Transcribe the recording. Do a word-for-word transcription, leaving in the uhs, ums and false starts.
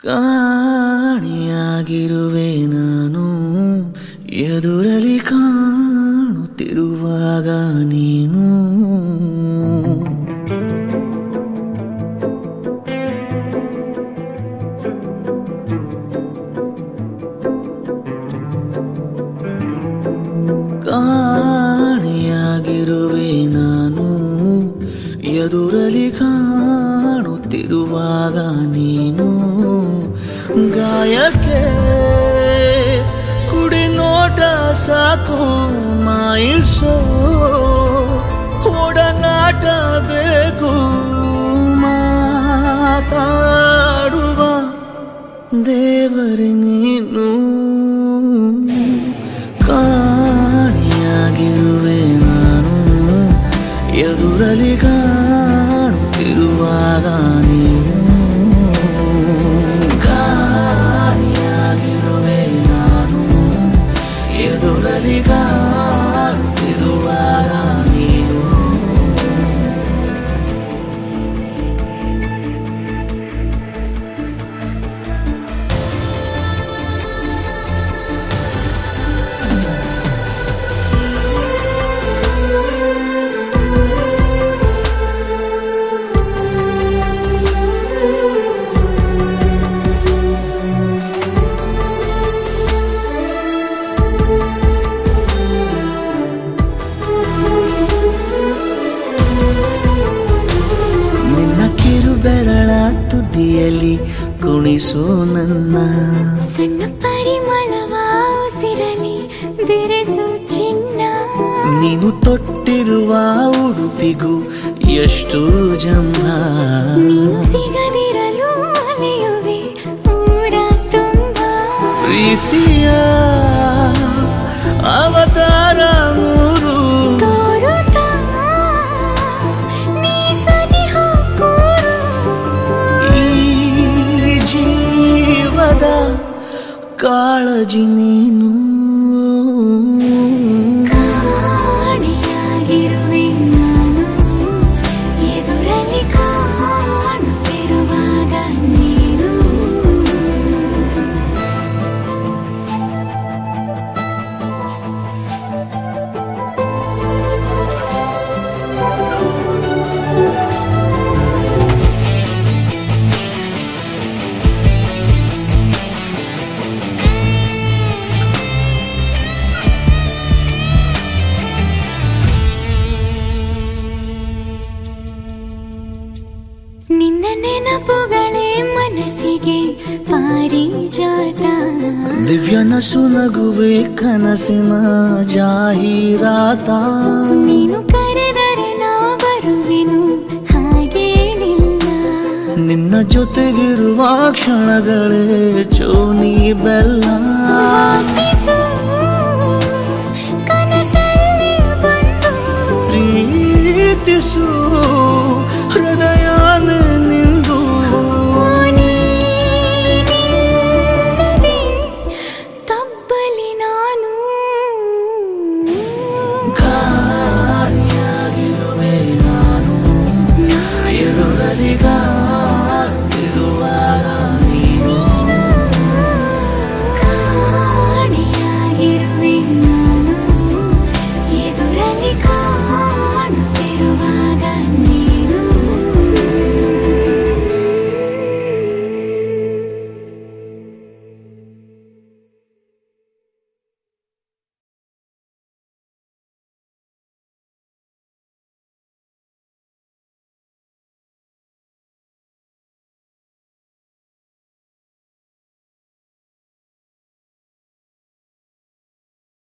ಕಾಣಿಯಾಗಿರುವೆ ನಾನು ಎದುರಲಿ ಕಾಣುತ್ತಿರುವಾಗ ನೀನು ಕಾಣಿಯಾಗಿರುವೆ ನಾನು ಎದುರಲಿ ಕಾಣುತ್ತಿರುವಾಗ ನೀನು ಗಾಯಕ್ಕೆ ಕುಡಿ ನೋಟ ಸಾಕು ಮಾಯಿಸೋ ಒಡನಾಟ ಬೇಕು ಮಾತಾಡುವ ದೇವರೇ ನೀನು ಕಾಣಿಯಾಗಿರುವೆ ನಾನು ಎದುರಲಿ ಕಾಣುತ್ತಿರುವಾಗ ನೀನು ಕಾಣಿಯಾಗಿರುವೆ ನಾನು ಎದುರಲಿ ಕಾಣುತ್ತಿರುವಾಗ ನೀನು ಬೆರಳ ತುದಿಯಲ್ಲಿ ಕುಣಿಸು ನನ್ನ ಸಣ್ಣ ಪರಿಮಳವ ಉಸಿರಲಿ ಬೆರೆಸು ಚಿನ್ನ ನೀನು ತೊಟ್ಟಿರುವ ಉಡುಪಿಗೂ ಎಷ್ಟು ಜಂಭ ನೀನು ಸಿಗದಿರಲು ಅಲೆಯುವೆ ಊರ ತುಂಬ ಪ್ರೀತಿಯ ಅವತಾರ ಮೂರು ತೋರುತ್ತಾ ನೀ ಸನಿಹ ಜೀವದ ಕಾಳಜಿ ನೀನು ಕಾಣಿಯಾಗಿರುವೆ ನಾನು ಎದುರಲ್ಲಿ ಕಾಣುತ್ತಿರುವಾಗ ನೀನು ನಿನ್ನ ನೆನಪುಗಳೇ ಮನಸ್ಸಿಗೆ ಪಾರಿಜಾತ ದಿವ್ಯ ನಸು ನಗುವೆ ಕನಸಿನ ಜಾಹೀರಾತ ನೀನು ಕರೆದರೆ ನಾ ಬರುವೆನು ಹಾಗೇನಿಲ್ಲ ನಿನ್ನ ಜೊತೆಗಿರುವ ಕ್ಷಣಗಳೇ ಚೋನಿ ಬೆಲ್ಲ ವಾಸಿಸು ಕನಸಲ್ಲಿ ಬಂದು ಪ್ರೀತಿಸು